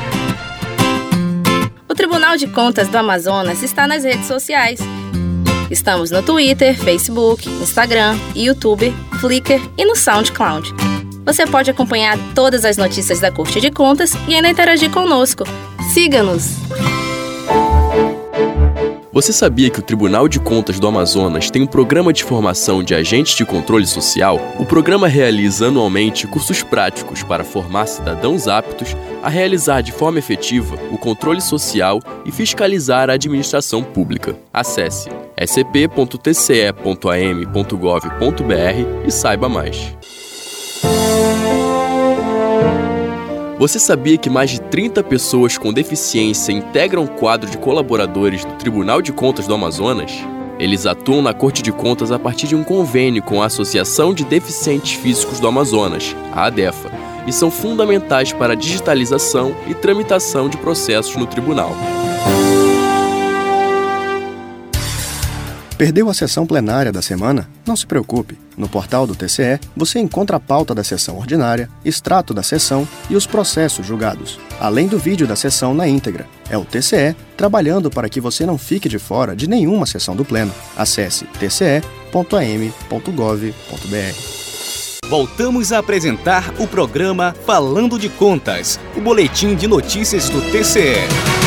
O Tribunal de Contas do Amazonas está nas redes sociais. Estamos no Twitter, Facebook, Instagram, YouTube, Flickr e no SoundCloud. Você pode acompanhar todas as notícias da Corte de Contas e ainda interagir conosco. Siga-nos! Você sabia que o Tribunal de Contas do Amazonas tem um programa de formação de agentes de controle social? O programa realiza anualmente cursos práticos para formar cidadãos aptos a realizar de forma efetiva o controle social e fiscalizar a administração pública. Acesse s c p ponto t c e ponto a m ponto gov ponto b r e saiba mais. Você sabia que mais de trinta pessoas com deficiência integram o quadro de colaboradores do Tribunal de Contas do Amazonas? Eles atuam na Corte de Contas a partir de um convênio com a Associação de Deficientes Físicos do Amazonas, a ADEFA, e são fundamentais para a digitalização e tramitação de processos no tribunal. Perdeu a sessão plenária da semana? Não se preocupe. No portal do T C E, você encontra a pauta da sessão ordinária, extrato da sessão e os processos julgados, além do vídeo da sessão na íntegra. É o T C E trabalhando para que você não fique de fora de nenhuma sessão do Pleno. Acesse t c e ponto a m ponto gov ponto b r. Voltamos a apresentar o programa Falando de Contas, o boletim de notícias do T C E.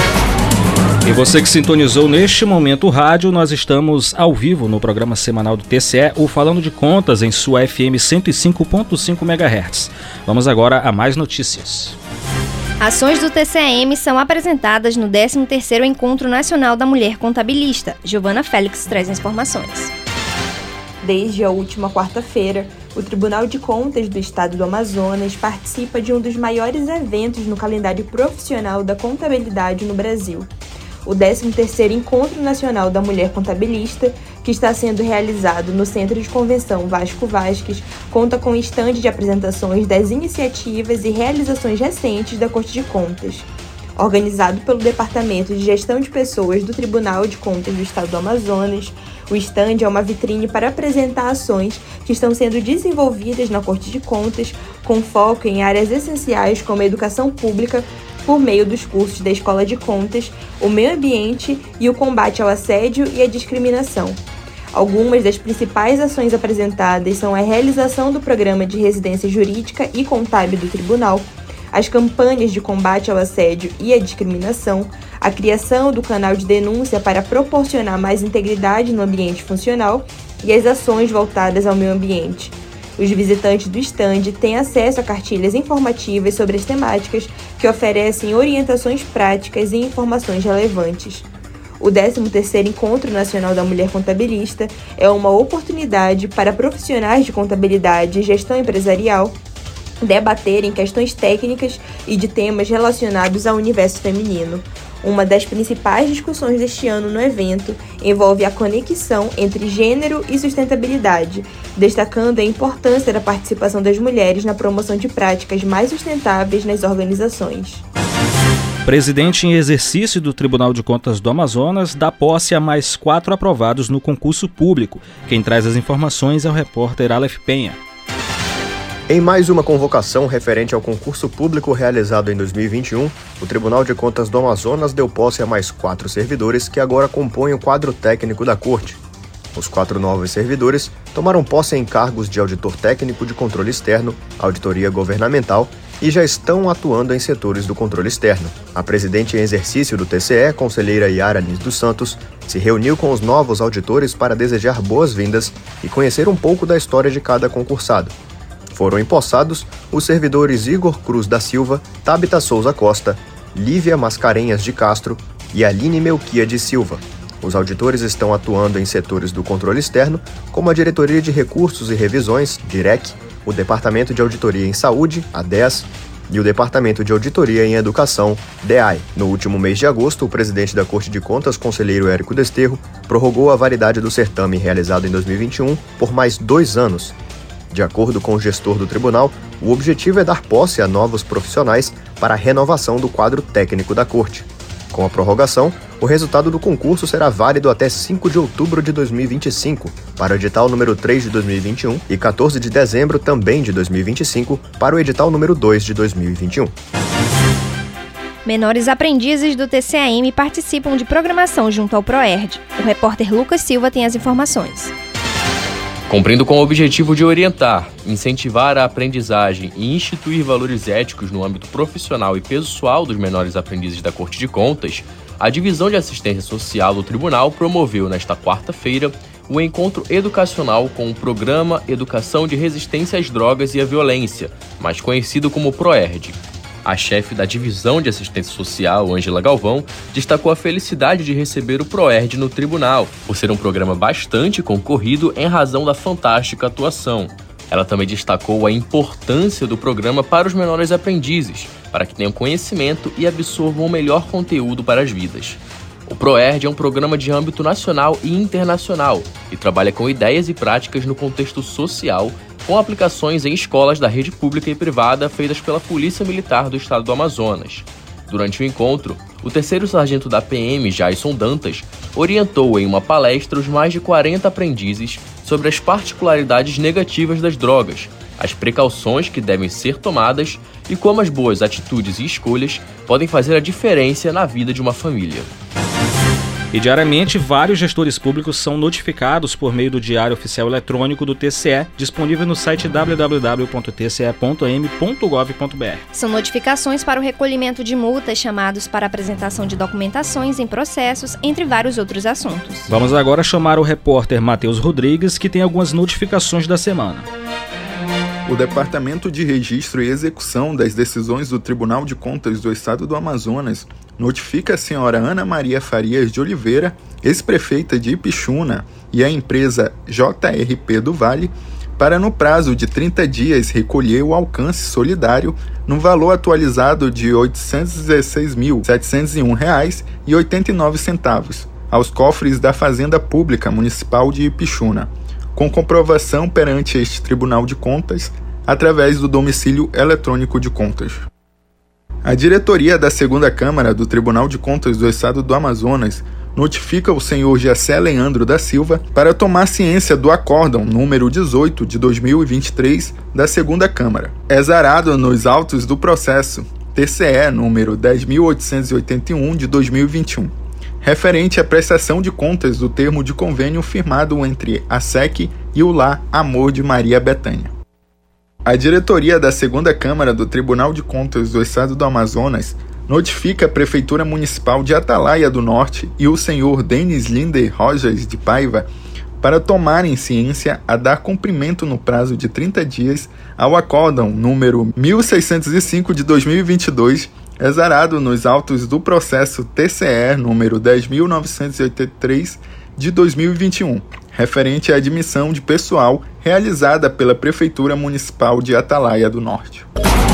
E você que sintonizou neste momento o rádio, nós estamos ao vivo no programa semanal do T C E, o Falando de Contas, em sua F M cento e cinco ponto cinco megahertz. Vamos agora a mais notícias. Ações do T C E M são apresentadas no décimo terceiro Encontro Nacional da Mulher Contabilista. Giovana Félix traz informações. Desde a última quarta-feira, o Tribunal de Contas do Estado do Amazonas participa de um dos maiores eventos no calendário profissional da contabilidade no Brasil. O décimo terceiro Encontro Nacional da Mulher Contabilista, que está sendo realizado no Centro de Convenção Vasco Vasques, conta com estande de apresentações das iniciativas e realizações recentes da Corte de Contas. Organizado pelo Departamento de Gestão de Pessoas do Tribunal de Contas do Estado do Amazonas, o estande é uma vitrine para apresentar ações que estão sendo desenvolvidas na Corte de Contas, com foco em áreas essenciais como a educação pública, por meio dos cursos da Escola de Contas, o meio ambiente e o combate ao assédio e à discriminação. Algumas das principais ações apresentadas são a realização do Programa de Residência Jurídica e Contábil do Tribunal, as campanhas de combate ao assédio e à discriminação, a criação do canal de denúncia para proporcionar mais integridade no ambiente funcional e as ações voltadas ao meio ambiente. Os visitantes do estande têm acesso a cartilhas informativas sobre as temáticas que oferecem orientações práticas e informações relevantes. O décimo terceiro Encontro Nacional da Mulher Contabilista é uma oportunidade para profissionais de contabilidade e gestão empresarial debaterem questões técnicas e de temas relacionados ao universo feminino. Uma das principais discussões deste ano no evento envolve a conexão entre gênero e sustentabilidade, destacando a importância da participação das mulheres na promoção de práticas mais sustentáveis nas organizações. Presidente em exercício do Tribunal de Contas do Amazonas dá posse a mais quatro aprovados no concurso público. Quem traz as informações é o repórter Aleph Penha. Em mais uma convocação referente ao concurso público realizado em dois mil e vinte e um, o Tribunal de Contas do Amazonas deu posse a mais quatro servidores que agora compõem o quadro técnico da Corte. Os quatro novos servidores tomaram posse em cargos de auditor técnico de controle externo, auditoria governamental e já estão atuando em setores do controle externo. A presidente em exercício do T C E, conselheira Yara Lins dos Santos, se reuniu com os novos auditores para desejar boas-vindas e conhecer um pouco da história de cada concursado. Foram empossados os servidores Igor Cruz da Silva, Tabita Souza Costa, Lívia Mascarenhas de Castro e Aline Melquia de Silva. Os auditores estão atuando em setores do controle externo, como a Diretoria de Recursos e Revisões, DIREC, o Departamento de Auditoria em Saúde, a D E S, e o Departamento de Auditoria em Educação, D E A I. No último mês de agosto, o presidente da Corte de Contas, conselheiro Érico Desterro, prorrogou a validade do certame realizado em dois mil e vinte e um por mais dois anos. De acordo com o gestor do tribunal, o objetivo é dar posse a novos profissionais para a renovação do quadro técnico da Corte. Com a prorrogação, o resultado do concurso será válido até cinco de outubro de dois mil e vinte e cinco para o edital número três de dois mil e vinte e um e quatorze de dezembro também de dois mil e vinte e cinco para o edital número dois de dois mil e vinte e um. Menores aprendizes do T C A M participam de programação junto ao PROERD. O repórter Lucas Silva tem as informações. Cumprindo com o objetivo de orientar, incentivar a aprendizagem e instituir valores éticos no âmbito profissional e pessoal dos menores aprendizes da Corte de Contas, a Divisão de Assistência Social do Tribunal promoveu nesta quarta-feira o encontro educacional com o Programa Educação de Resistência às Drogas e à Violência, mais conhecido como PROERD. A chefe da Divisão de Assistência Social, Ângela Galvão, destacou a felicidade de receber o PROERD no tribunal, por ser um programa bastante concorrido em razão da fantástica atuação. Ela também destacou a importância do programa para os menores aprendizes, para que tenham conhecimento e absorvam o melhor conteúdo para as vidas. O ProERD é um programa de âmbito nacional e internacional e trabalha com ideias e práticas no contexto social, com aplicações em escolas da rede pública e privada feitas pela Polícia Militar do Estado do Amazonas. Durante o encontro, o terceiro sargento da P M, Jason Dantas, orientou em uma palestra os mais de quarenta aprendizes sobre as particularidades negativas das drogas, as precauções que devem ser tomadas e como as boas atitudes e escolhas podem fazer a diferença na vida de uma família. E diariamente, vários gestores públicos são notificados por meio do Diário Oficial Eletrônico do T C E, disponível no site w w w ponto t c e ponto m ponto gov ponto b r. São notificações para o recolhimento de multas, chamados para apresentação de documentações em processos, entre vários outros assuntos. Vamos agora chamar o repórter Matheus Rodrigues, que tem algumas notificações da semana. O Departamento de Registro e Execução das Decisões do Tribunal de Contas do Estado do Amazonas notifica a senhora Ana Maria Farias de Oliveira, ex-prefeita de Ipixuna, e a empresa J R P do Vale, para no prazo de trinta dias recolher o alcance solidário no valor atualizado de oitocentos e dezesseis mil, setecentos e um reais e oitenta e nove centavos aos cofres da Fazenda Pública Municipal de Ipixuna, com comprovação perante este Tribunal de Contas através do domicílio eletrônico de contas. A diretoria da segunda Câmara do Tribunal de Contas do Estado do Amazonas notifica o senhor Jessé Leandro da Silva para tomar ciência do acórdão número dezoito de dois mil e vinte e três da segunda Câmara, exarado nos autos do processo T C E número dez mil oitocentos e oitenta e um de dois mil e vinte e um, referente à prestação de contas do termo de convênio firmado entre a S E C e o Lar Amor de Maria Bethânia. A diretoria da segunda Câmara do Tribunal de Contas do Estado do Amazonas notifica a Prefeitura Municipal de Atalaia do Norte e o senhor Denis Linder Rojas de Paiva para tomarem ciência a dar cumprimento no prazo de trinta dias ao acórdão número mil seiscentos e cinco de dois mil e vinte e dois, exarado nos autos do processo T C E número dez mil novecentos e oitenta e três de dois mil e vinte e um, referente à admissão de pessoal realizada pela Prefeitura Municipal de Atalaia do Norte.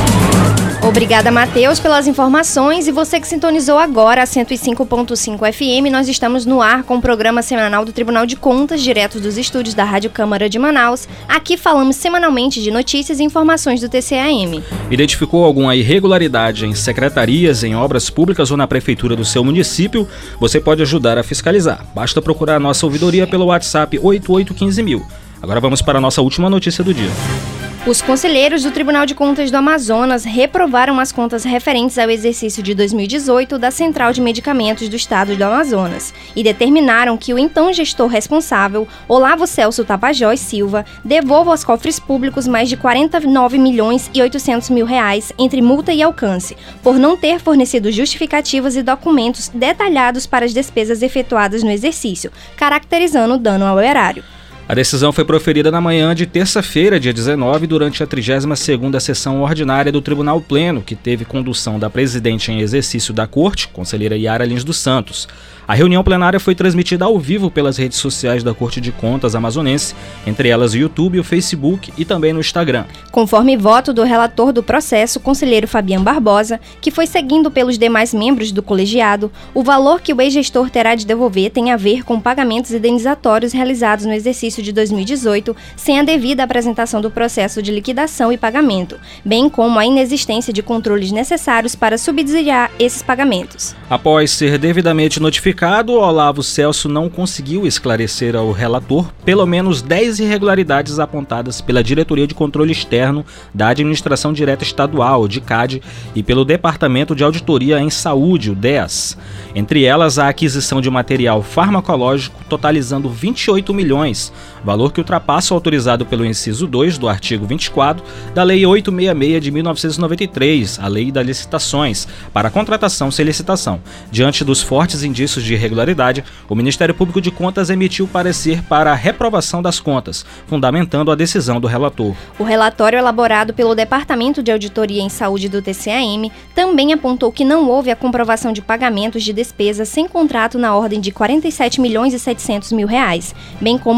Obrigada, Matheus, pelas informações. E você que sintonizou agora a cento e cinco ponto cinco F M, nós estamos no ar com o programa semanal do Tribunal de Contas, direto dos estúdios da Rádio Câmara de Manaus. Aqui falamos semanalmente de notícias e informações do T C A M. Identificou alguma irregularidade em secretarias, em obras públicas ou na prefeitura do seu município? Você pode ajudar a fiscalizar. Basta procurar a nossa ouvidoria pelo WhatsApp oito oito um cinco mil. Agora vamos para a nossa última notícia do dia. Os conselheiros do Tribunal de Contas do Amazonas reprovaram as contas referentes ao exercício de dois mil e dezoito da Central de Medicamentos do Estado do Amazonas e determinaram que o então gestor responsável, Olavo Celso Tapajós Silva, devolva aos cofres públicos mais de quarenta e nove milhões e oitocentos mil reais entre multa e alcance, por não ter fornecido justificativas e documentos detalhados para as despesas efetuadas no exercício, caracterizando o dano ao erário. A decisão foi proferida na manhã de terça-feira, dia dezenove, durante a trigésima segunda sessão ordinária do Tribunal Pleno, que teve condução da presidente em exercício da Corte, conselheira Yara Lins dos Santos. A reunião plenária foi transmitida ao vivo pelas redes sociais da Corte de Contas amazonense, entre elas o YouTube, o Facebook e também no Instagram. Conforme voto do relator do processo, conselheiro Fabiano Barbosa, que foi seguindo pelos demais membros do colegiado, o valor que o ex-gestor terá de devolver tem a ver com pagamentos indenizatórios realizados no exercício de dois mil e dezoito, sem a devida apresentação do processo de liquidação e pagamento, bem como a inexistência de controles necessários para subsidiar esses pagamentos. Após ser devidamente notificado, o Olavo Celso não conseguiu esclarecer ao relator pelo menos dez irregularidades apontadas pela Diretoria de Controle Externo da Administração Direta Estadual, D I C A D, e pelo Departamento de Auditoria em Saúde, o D E A S. Entre elas, a aquisição de material farmacológico totalizando vinte e oito milhões, valor que ultrapassa o autorizado pelo inciso dois do artigo vinte e quatro da Lei oitocentos e sessenta e seis de mil novecentos e noventa e três, a Lei das Licitações, para contratação sem licitação. Diante dos fortes indícios de irregularidade, o Ministério Público de Contas emitiu parecer para a reprovação das contas, fundamentando a decisão do relator. O relatório elaborado pelo Departamento de Auditoria em Saúde do T C A M também apontou que não houve a comprovação de pagamentos de despesas sem contrato na ordem de quarenta e sete milhões e setecentos mil reais, bem como houveram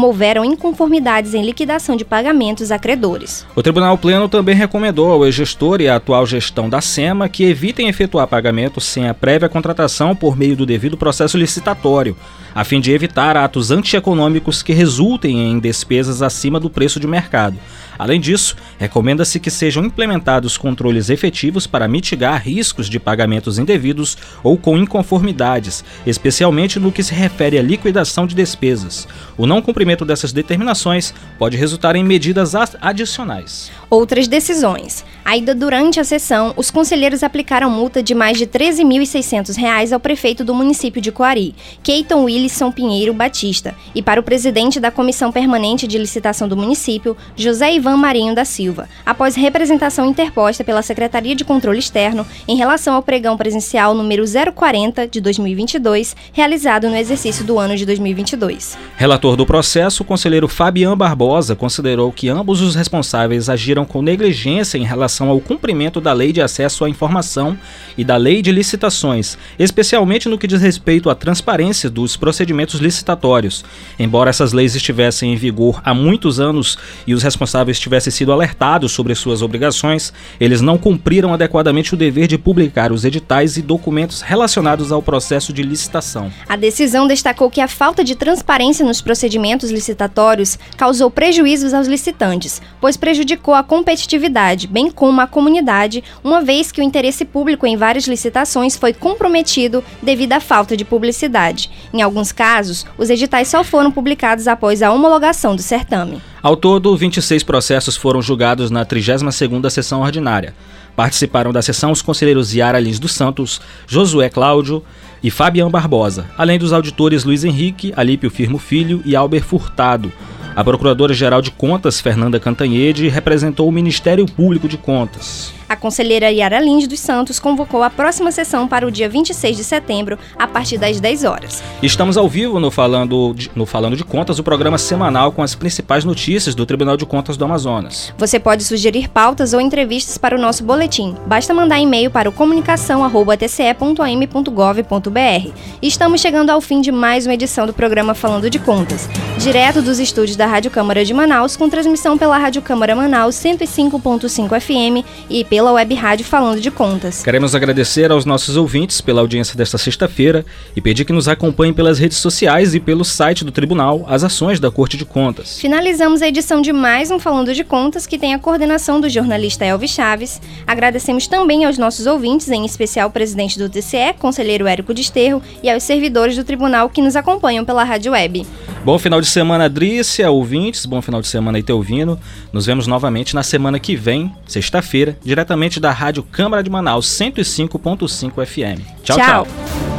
ocorreram inconformidades em liquidação de pagamentos a credores. O Tribunal Pleno também recomendou ao ex-gestor e à atual gestão da SEMA que evitem efetuar pagamentos sem a prévia contratação por meio do devido processo licitatório, a fim de evitar atos antieconômicos que resultem em despesas acima do preço de mercado. Além disso, recomenda-se que sejam implementados controles efetivos para mitigar riscos de pagamentos indevidos ou com inconformidades, especialmente no que se refere à liquidação de despesas. O não cumprimento dessas determinações pode resultar em medidas adicionais. Outras decisões. Ainda durante a sessão, os conselheiros aplicaram multa de mais de treze mil e seiscentos reais ao prefeito do município de Coari, Keiton Wilson Pinheiro Batista, e para o presidente da Comissão Permanente de Licitação do município, José Ivan Marinho da Silva, após representação interposta pela Secretaria de Controle Externo em relação ao pregão presencial número zero quarenta de dois mil e vinte e dois, realizado no exercício do ano de dois mil e vinte e dois. Relator do processo, o conselheiro Fabian Barbosa considerou que ambos os responsáveis agiram com negligência em relação ao cumprimento da Lei de Acesso à Informação e da Lei de Licitações, especialmente no que diz respeito à transparência dos procedimentos licitatórios. Embora essas leis estivessem em vigor há muitos anos e os responsáveis tivessem sido alertados sobre suas obrigações, eles não cumpriram adequadamente o dever de publicar os editais e documentos relacionados ao processo de licitação. A decisão destacou que a falta de transparência nos procedimentos licitatórios causou prejuízos aos licitantes, pois prejudicou a competitividade, bem como a comunidade, uma vez que o interesse público em várias licitações foi comprometido devido à falta de publicidade. Em alguns casos, os editais só foram publicados após a homologação do certame. Ao todo, vinte e seis processos foram julgados na trigésima segunda Sessão Ordinária. Participaram da sessão os conselheiros Yara Lins dos Santos, Josué Cláudio e Fabian Barbosa, além dos auditores Luiz Henrique, Alípio Firmo Filho e Albert Furtado. A Procuradora-Geral de Contas, Fernanda Cantanhede, representou o Ministério Público de Contas. A conselheira Yara Lins dos Santos convocou a próxima sessão para o dia vinte e seis de setembro, a partir das dez horas. Estamos ao vivo no Falando de, no Falando de Contas, o programa semanal com as principais notícias do Tribunal de Contas do Amazonas. Você pode sugerir pautas ou entrevistas para o nosso boletim. Basta mandar e-mail para o comunicação arroba t c e ponto a m ponto gov ponto b r. Estamos chegando ao fim de mais uma edição do programa Falando de Contas, direto dos estúdios da Rádio Câmara de Manaus, com transmissão pela Rádio Câmara Manaus cento e cinco ponto cinco F M e pela Web Rádio Falando de Contas. Queremos agradecer aos nossos ouvintes pela audiência desta sexta-feira e pedir que nos acompanhem pelas redes sociais e pelo site do Tribunal, as ações da Corte de Contas. Finalizamos a edição de mais um Falando de Contas, que tem a coordenação do jornalista Elvis Chaves. Agradecemos também aos nossos ouvintes, em especial o presidente do T C E, conselheiro Érico Desterro, e aos servidores do Tribunal que nos acompanham pela Rádio Web. Bom final de semana, Adrícia, ouvintes, bom final de semana aí, Teovino. Nos vemos novamente na semana que vem, sexta-feira, diretamente da Rádio Câmara de Manaus, cento e cinco ponto cinco F M. Tchau, tchau, tchau.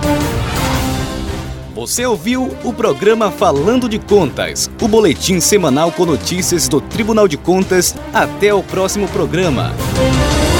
Você ouviu o programa Falando de Contas, o boletim semanal com notícias do Tribunal de Contas. Até o próximo programa.